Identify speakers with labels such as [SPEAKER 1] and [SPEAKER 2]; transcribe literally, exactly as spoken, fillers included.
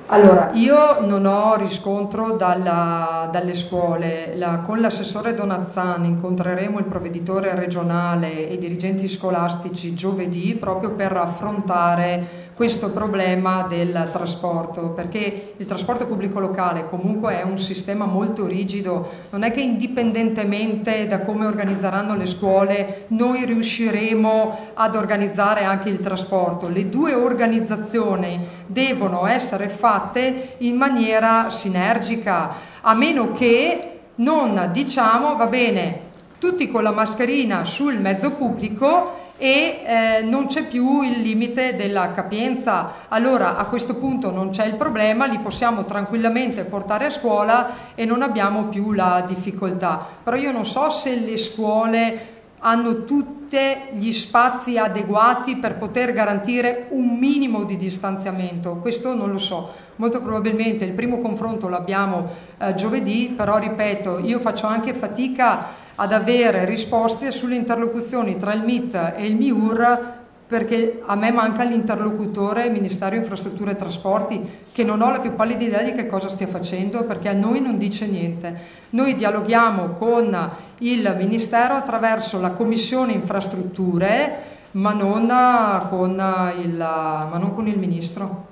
[SPEAKER 1] Allora, io non ho riscontro dalla- dalle scuole. La- con l'assessore Donazzani incontreremo il provveditore regionale e i dirigenti scolastici giovedì proprio per affrontare questo problema del trasporto, perché il trasporto pubblico locale comunque è un sistema molto rigido, non è che indipendentemente da come organizzeranno le scuole noi riusciremo ad organizzare anche il trasporto. Le due organizzazioni devono essere fatte in maniera sinergica, a meno che non diciamo va bene tutti con la mascherina sul mezzo pubblico e eh, non c'è più il limite della capienza. Allora a questo punto non c'è il problema, li possiamo tranquillamente portare a scuola e non abbiamo più la difficoltà. Però io non so se le scuole hanno tutti gli spazi adeguati per poter garantire un minimo di distanziamento, questo non lo so. Molto probabilmente il primo confronto l'abbiamo eh, giovedì, però ripeto, io faccio anche fatica ad avere risposte sulle interlocuzioni tra il M I T e il M I U R, perché a me manca l'interlocutore Ministero Infrastrutture e Trasporti, che non ho la più pallida idea di che cosa stia facendo, perché a noi non dice niente. Noi dialoghiamo con il Ministero attraverso la Commissione Infrastrutture, ma non con il, ma non con il Ministro.